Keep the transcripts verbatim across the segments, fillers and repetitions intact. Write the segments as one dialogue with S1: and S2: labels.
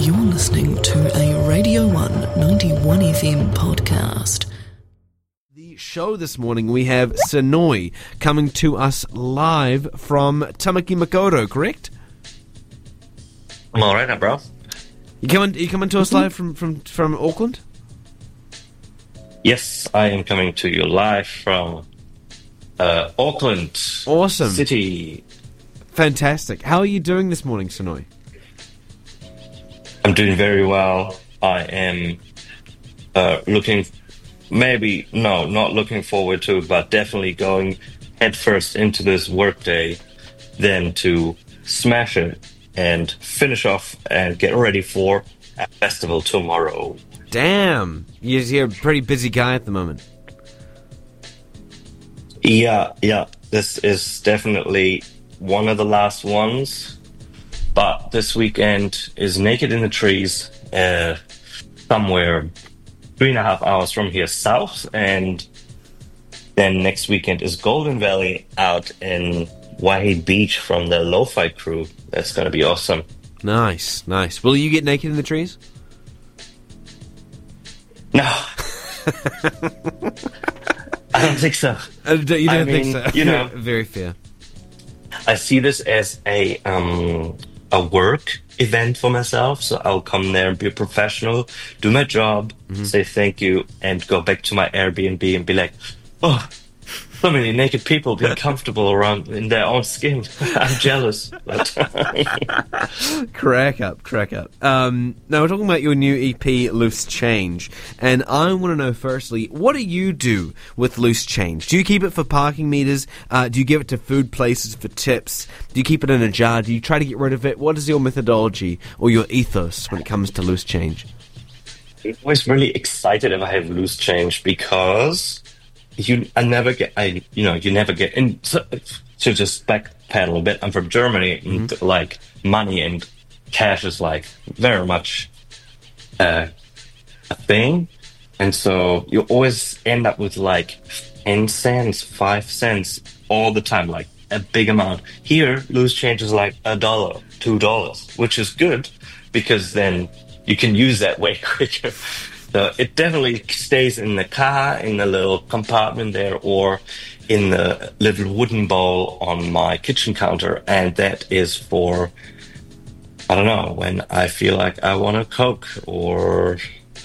S1: You're listening to a Radio one ninety-one F M podcast.
S2: The show this morning, we have Sonoi coming to us live from Tamaki Makaurau, correct?
S3: I'm all right now, bro.
S2: You coming? You coming to us live from, from, from Auckland?
S3: Yes, I am coming to you live from uh, Auckland
S2: Awesome.
S3: City.
S2: Fantastic. How are you doing this morning, Sonoi?
S3: I'm doing very well. I am uh, looking, maybe, no, not looking forward to, but definitely going headfirst into this workday, then to smash it and finish off and get ready for a festival tomorrow.
S2: Damn. You're, you're a pretty busy guy at the moment.
S3: Yeah, yeah, this is definitely one of the last ones. But this weekend is Naked in the Trees, uh, somewhere three and a half hours from here south. And then next weekend is Golden Valley out in Waihi Beach from the Lo-Fi crew. That's going to be awesome.
S2: Nice, nice. Will you get naked in the trees?
S3: No. I don't think so.
S2: Uh, you don't
S3: I
S2: think
S3: mean,
S2: so?
S3: you know.
S2: Very fair.
S3: I see this as a um, a work event for myself, so I'll come there and be a professional, do my job, mm-hmm. say thank you, and go back to my Airbnb and be like, oh, so many naked people being comfortable around in their own skin. I'm jealous. But
S2: crack up, crack up. Um, now, we're talking about your new E P, Loose Change, and I want to know, firstly, what do you do with Loose Change? Do you keep it for parking meters? Uh, do you give it to food places for tips? Do you keep it in a jar? Do you try to get rid of it? What is your methodology or your ethos when it comes to Loose Change?
S3: I'm always really excited if I have Loose Change because... You, I never get, I, you know, you never get, and so, to just backpedal a bit, I'm from Germany, and mm-hmm. like, money and cash is, like, very much uh, a thing, and so you always end up with, like, ten cents, five cents, all the time, like, a big amount. Here, Loose Change is, like, a dollar, two dollars, which is good, because then you can use that way quicker. So it definitely stays in the car, in the little compartment there, or in the little wooden bowl on my kitchen counter. And that is for, I don't know, when I feel like I want a Coke or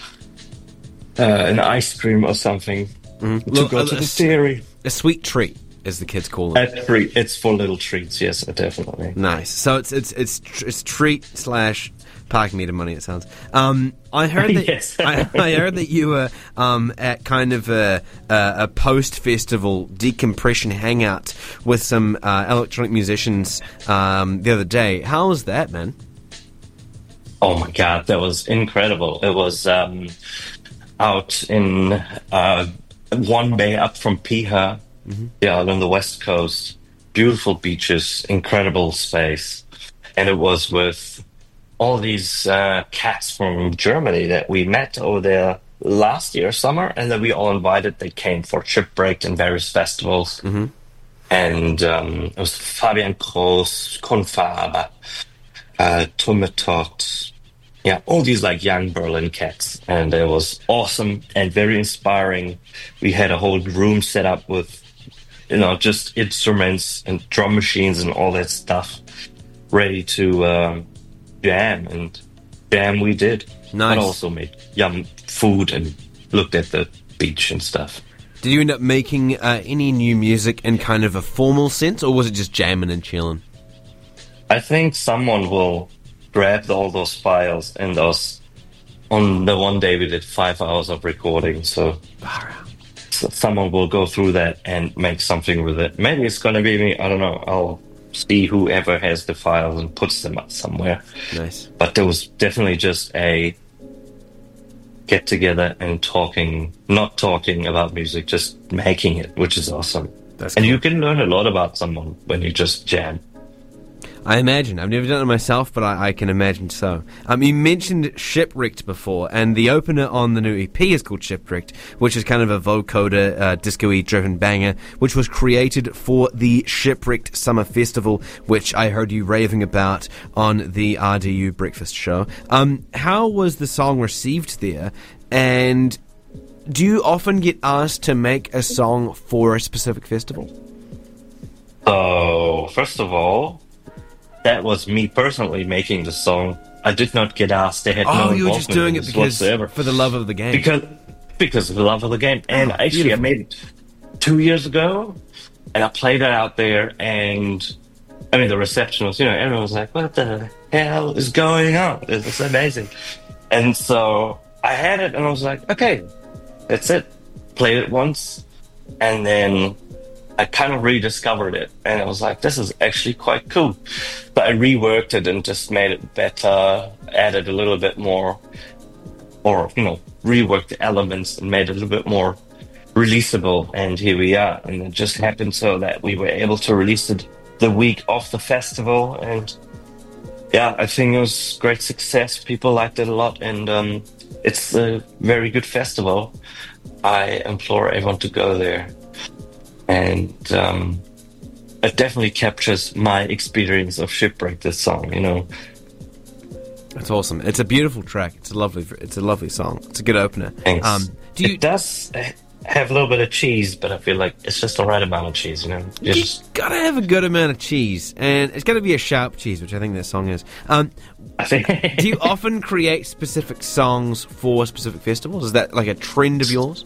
S3: uh, an ice cream or something mm-hmm. to
S2: Look,
S3: go
S2: a,
S3: to the
S2: a,
S3: dairy.
S2: A sweet treat, as the kids call it.
S3: A treat. It's for little treats, yes, definitely.
S2: Nice. So it's it's it's it's treat slash parking meter money. It sounds. Um, I heard that.
S3: Yes.
S2: I, I heard that you were um, at kind of a, a, a post-festival decompression hangout with some uh, electronic musicians um, the other day. How was that, man?
S3: Oh my god, that was incredible! It was um, out in uh, one bay up from Piha, mm-hmm. yeah, out on the west coast. Beautiful beaches, incredible space, and it was with all these uh, cats from Germany that we met over there last year, summer, and that we all invited. They came for Shipbreak and various festivals. Mm-hmm. And um, it was Fabian Groß, Konfaba, uh, Tumetot, yeah, all these like young Berlin cats. And it was awesome and very inspiring. We had a whole room set up with, you know, just instruments and drum machines and all that stuff ready to... Um, jam and jam we did.
S2: Nice.
S3: But also made yum food and looked at the beach and stuff.
S2: Did you end up making uh, any new music in kind of a formal sense, or was it just jamming and chilling?
S3: I think someone will grab all those files and those. On the one day we did five hours of recording, so, so someone will go through that and make something with it. Maybe it's gonna be me. I don't know. I'll see whoever has the files and puts them up somewhere.
S2: Nice.
S3: But there was definitely just a get together and talking, not talking about music, just making it, which is awesome.
S2: That's
S3: and
S2: cool.
S3: you can learn a lot about someone when you just jam.
S2: I imagine. I've never done it myself, but I, I can imagine so. Um, you mentioned Shipwrecked before, and the opener on the new E P is called Shipwrecked, which is kind of a vocoder, uh, disco-y driven banger, which was created for the Shipwrecked Summer Festival, which I heard you raving about on the R D U Breakfast Show. Um, how was the song received there, and do you often get asked to make a song for a specific festival?
S3: So, first of all, that was me personally making the song. I did not get asked. They had
S2: oh,
S3: no
S2: you were just doing it because
S3: whatsoever.
S2: for the love of the game.
S3: Because because of the love of the game. And
S2: oh,
S3: actually,
S2: beautiful.
S3: I made it two years ago, and I played it out there, and I mean, the reception was, you know, everyone was like, what the hell is going on? This is amazing. And so I had it, and I was like, okay, that's it. Played it once, and then I kind of rediscovered it, and I was like, this is actually quite cool. But I reworked it and just made it better, added a little bit more, or, you know, reworked the elements and made it a little bit more releasable, and here we are. And it just happened so that we were able to release it the week of the festival, and yeah, I think it was great success. People liked it a lot, and um, it's a very good festival. I implore everyone to go there. And um, it definitely captures my experience of Shipwreck, this song, you know.
S2: That's awesome. It's a beautiful track. It's a lovely it's a lovely song. It's a good opener.
S3: Thanks.
S2: Um, do you,
S3: it does have a little bit of cheese, but I feel like it's just the right amount of cheese, you know.
S2: you
S3: just
S2: gotta have a good amount of cheese, and it's gotta be a sharp cheese, which I think this song is. Um,
S3: I think
S2: do you often create specific songs for specific festivals? Is that like a trend of yours?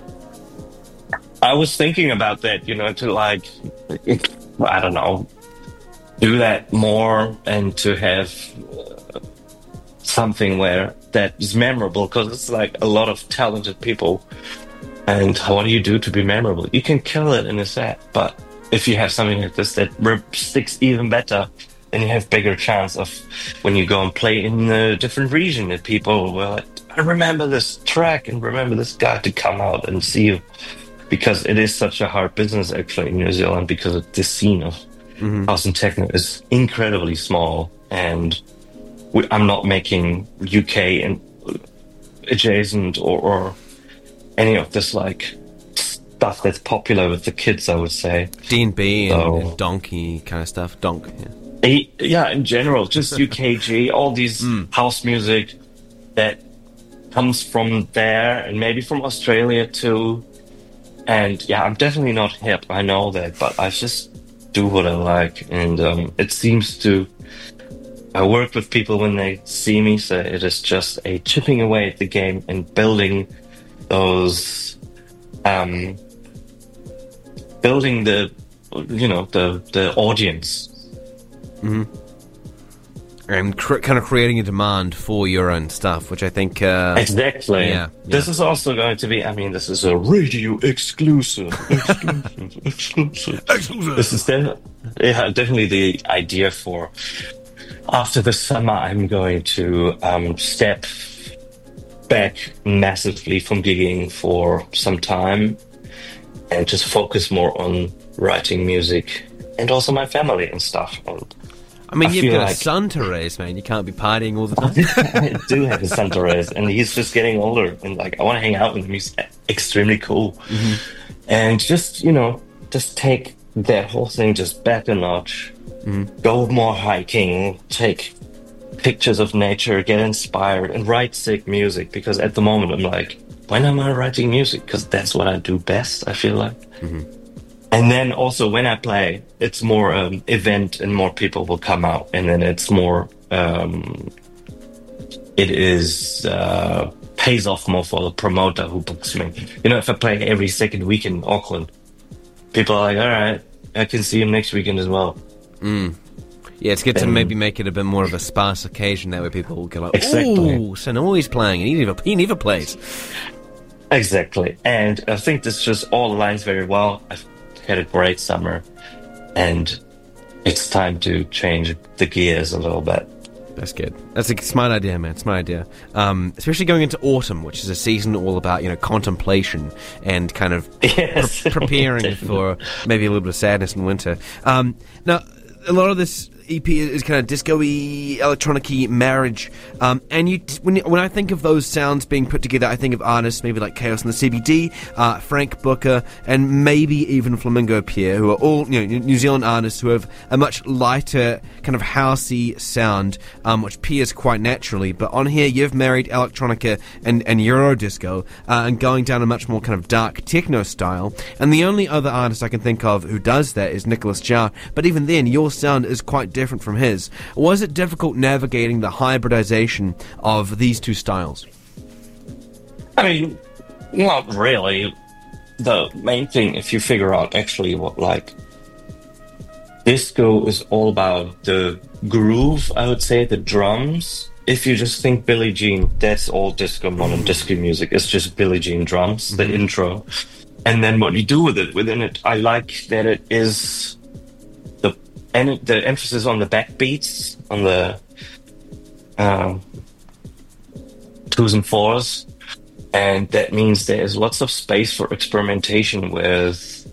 S3: I was thinking about that, you know, to like, I don't know, do that more and to have uh, something where that is memorable, because it's like a lot of talented people. And what do you do to be memorable? You can kill it in a set, but if you have something like this that sticks even better, then you have bigger chance of when you go and play in a different region that people will like, I remember this track and remember this guy to come out and see you. Because it is such a hard business actually in New Zealand, because of this scene of mm-hmm. house and techno is incredibly small, and we, I'm not making U K and adjacent or, or any of this like stuff that's popular with the kids, I would say.
S2: D and B
S3: so,
S2: and, and donkey kind of stuff. Donk, yeah.
S3: Yeah, in general, just U K G, all these mm. house music that comes from there and maybe from Australia too. And yeah, I'm definitely not hip, I know that, but I just do what I like. And um, it seems to, I work with people when they see me, so it is just a chipping away at the game and building those, um, building the, you know, the, the audience.
S2: Mm-hmm. And cr- kind of creating a demand for your own stuff, which I think... Uh,
S3: exactly.
S2: Yeah, yeah.
S3: This is also going to be, I mean, this is a radio exclusive. Exclusive. exclusive. exclusive. This is de- yeah, definitely the idea for... After the summer, I'm going to um, step back massively from gigging for some time and just focus more on writing music and also my family and stuff. And
S2: I mean,
S3: I
S2: you've got
S3: like
S2: a son to raise, man. You can't be partying all the time.
S3: I do have a son to raise, and he's just getting older. And like, I want to hang out with him. He's extremely cool, mm-hmm. and just you know, just take that whole thing just back a notch. Mm-hmm. Go more hiking, take pictures of nature, get inspired, and write sick music. Because at the moment, I'm like, when am I writing music? Because that's what I do best. I feel like. Mm-hmm. And then also when I play, it's more um, event and more people will come out. And then it's more, um, it is, uh, pays off more for the promoter who books me. You know, if I play every second week in Auckland, people are like, all right, I can see him next weekend as well.
S2: Mm. Yeah, it's good then, to maybe make it a bit more of a sparse occasion. That way people will go like,
S3: exactly.
S2: ooh, so now he's playing and he never, he never plays.
S3: Exactly. And I think this just all aligns very well. I've had a great summer, and it's time to change the gears a little bit.
S2: That's good. That's a smart idea, man. Smart idea. Um, especially going into autumn, which is a season all about, you know, contemplation and kind of
S3: yes.
S2: pre- preparing for maybe a little bit of sadness in winter. Um, now, a lot of this E P is kind of disco-y, electronic-y marriage. Um, and you, t- when when I think of those sounds being put together, I think of artists maybe like Chaos and the C B D, uh, Frank Booker, and maybe even Flamingo Pierre, who are all, you know, New Zealand artists who have a much lighter kind of housey sound, um, which appears quite naturally. But on here, you've married electronica and, and Eurodisco, uh, and going down a much more kind of dark techno style. And the only other artist I can think of who does that is Nicholas Jar. But even then, your sound is quite different from his. Was it difficult navigating the hybridization of these two styles?
S3: I mean, not really. The main thing, if you figure out actually what, like, disco is all about the groove, I would say, the drums. If you just think Billie Jean, that's all disco, modern disco music. It's just Billie Jean drums, the mm-hmm. intro. And then what you do with it, within it, I like that it is the and the emphasis on the backbeats, on the um, twos and fours. And that means there's lots of space for experimentation with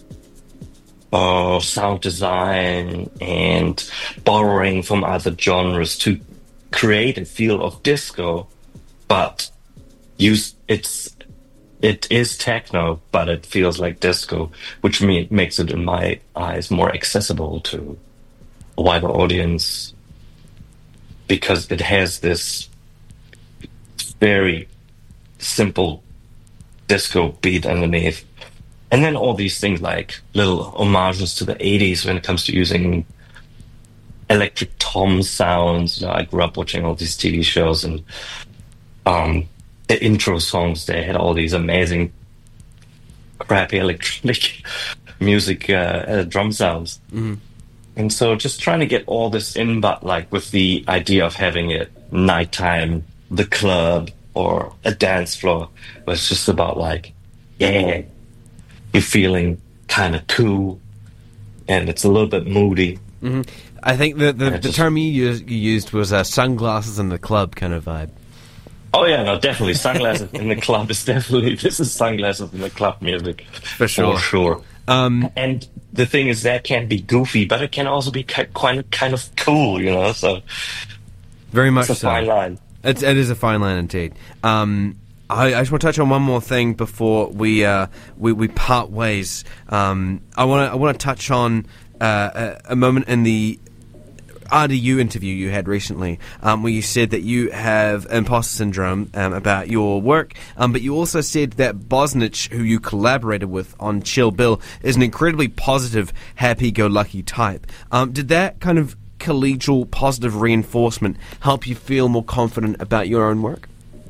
S3: uh, sound design and borrowing from other genres to create a feel of disco, but use it's it is techno, but it feels like disco, which me, makes it, in my eyes, more accessible to a wider audience because it has this very simple disco beat underneath. And then all these things like little homages to the eighties when it comes to using electric tom sounds. You know, I grew up watching all these T V shows, and um, the intro songs, they had all these amazing crappy electronic music uh, uh, drum sounds. Mm-hmm. And so just trying to get all this in, but like with the idea of having it nighttime, the club, or a dance floor, was just about like, yeah, you're feeling kind of cool, and it's a little bit moody.
S2: Mm-hmm. I think the the, the just, term you used, you used was uh, sunglasses in the club kind of vibe.
S3: Oh yeah, no, definitely sunglasses in the club is definitely this is sunglasses in the club music
S2: for sure.
S3: For sure.
S2: Um,
S3: and the thing is that can be goofy, but it can also be quite kind of cool, you know. So
S2: very much
S3: it's a
S2: so.
S3: fine line.
S2: It's, it is a fine line indeed. Um, I, I just want to touch on one more thing before we uh, we, we part ways. Um, I want to I want to touch on uh, a, a moment in the R D U interview you had recently, um, where you said that you have imposter syndrome um, about your work, um, but you also said that Bosnich, who you collaborated with on Chill Bill, is an incredibly positive, happy-go-lucky type. Um, did that kind of collegial positive reinforcement help you feel more confident about your own work?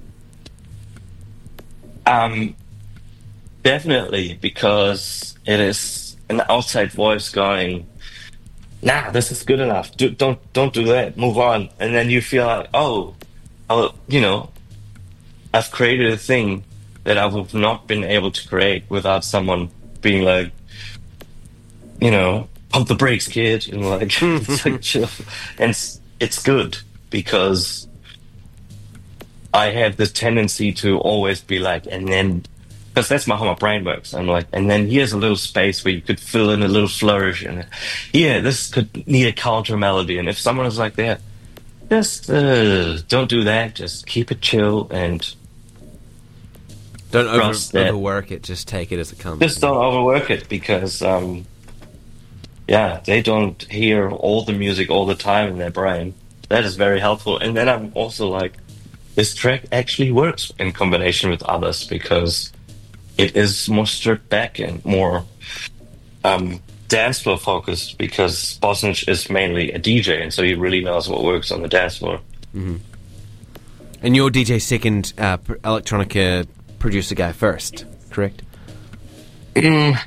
S3: Um, definitely, because it is an outside voice going, nah, this is good enough. Do, don't don't do that. Move on. And then you feel like, oh, oh, you know, I've created a thing that I would have not been able to create without someone being like, you know, pump the brakes, kid. And like, it's like chill. And it's, it's good because I have this tendency to always be like, and then, because that's my, how my brain works. I'm like, and then here's a little space where you could fill in a little flourish, and yeah, this could need a counter melody. And if someone is like that, just uh, don't do that. Just keep it chill and
S2: don't over, overwork it. Just take it as it comes.
S3: Just don't overwork it because, um, yeah, they don't hear all the music all the time in their brain. That is very helpful. And then I'm also like, this track actually works in combination with others because it is more stripped back and more um, dance floor focused because Bosnich is mainly a D J, and so he really knows what works on the dance floor.
S2: Mm-hmm. And you're D J second, uh, electronica producer guy first, correct?
S3: Mm.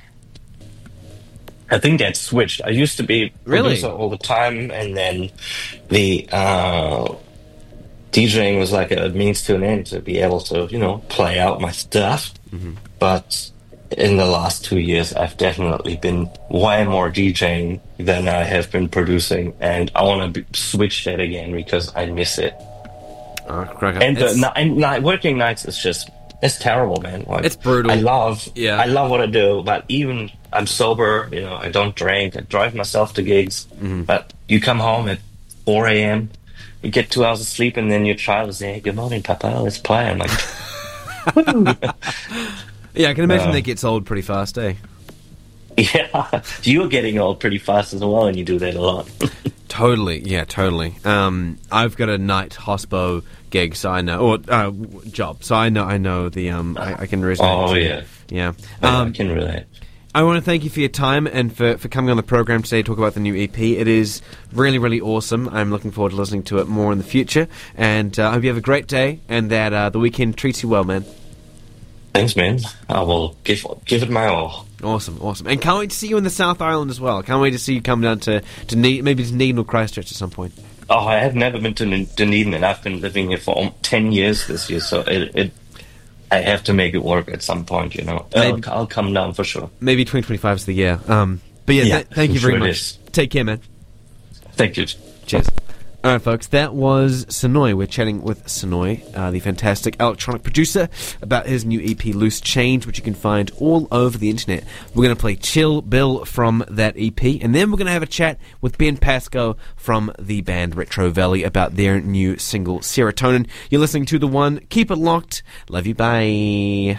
S3: I think that switched. I used to be
S2: really?
S3: producer all the time, and then the uh, DJing was like a means to an end to be able to, you know, play out my stuff. Mm-hmm. But in the last two years, I've definitely been way more DJing than I have been producing, and I want to switch that again because I miss it.
S2: Oh,
S3: and the and night, working nights is just it's terrible, man. Like,
S2: it's brutal.
S3: I love,
S2: yeah,
S3: I love what I do, but even I'm sober. You know, I don't drink. I drive myself to gigs, mm-hmm. but you come home at four a.m., you get two hours of sleep, and then your child is saying, hey, good morning, Papa, let's play. I'm like,
S2: yeah, I can imagine
S3: Uh,
S2: that gets old pretty fast, eh?
S3: yeah, you're getting old pretty fast as well, and you do that a lot.
S2: Totally, yeah, totally. Um, I've got a night hospo gig, so I know, or uh, job, so I know, I know the, um, I, I can resonate.
S3: Oh, yeah.
S2: Yeah.
S3: Yeah,
S2: Um,
S3: I can relate.
S2: I want to thank you for your time and for, for coming on the program today to talk about the new E P. It is really, really awesome. I'm looking forward to listening to it more in the future, and uh, I hope you have a great day and that uh, the weekend treats you well, man.
S3: Thanks, man. I will give give it my all.
S2: Awesome, awesome. And can't wait to see you in the South Island as well. Can't wait to see you come down to, to ne- maybe to Dunedin or Christchurch at some point.
S3: Oh, I have never been to Dunedin, and I've been living here for um, ten years this year, so it, it I have to make it work at some point, you know. I'll,
S2: Maybe-
S3: I'll come down for sure.
S2: Maybe twenty twenty-five is the year. Um, but yeah,
S3: Yeah,
S2: th- thank
S3: I'm
S2: you very
S3: sure it
S2: much.
S3: is.
S2: Take care, man.
S3: Thank you.
S2: Cheers. All right, folks, that was Sonoy. We're chatting with Sonoy, uh, the fantastic electronic producer, about his new E P, Loose Change, which you can find all over the internet. We're going to play Chill Bill from that E P, and then we're going to have a chat with Ben Pascoe from the band Retro Valley about their new single, Serotonin. You're listening to The One. Keep it locked. Love you. Bye.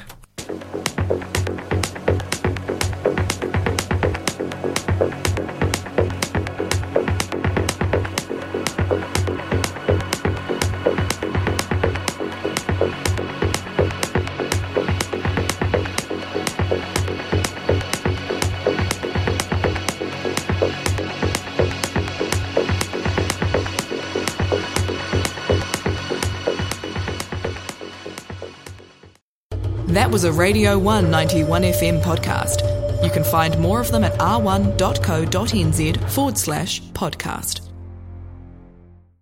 S1: That was a Radio one ninety-one F M podcast. You can find more of them at r one dot co dot n z forward slash podcast.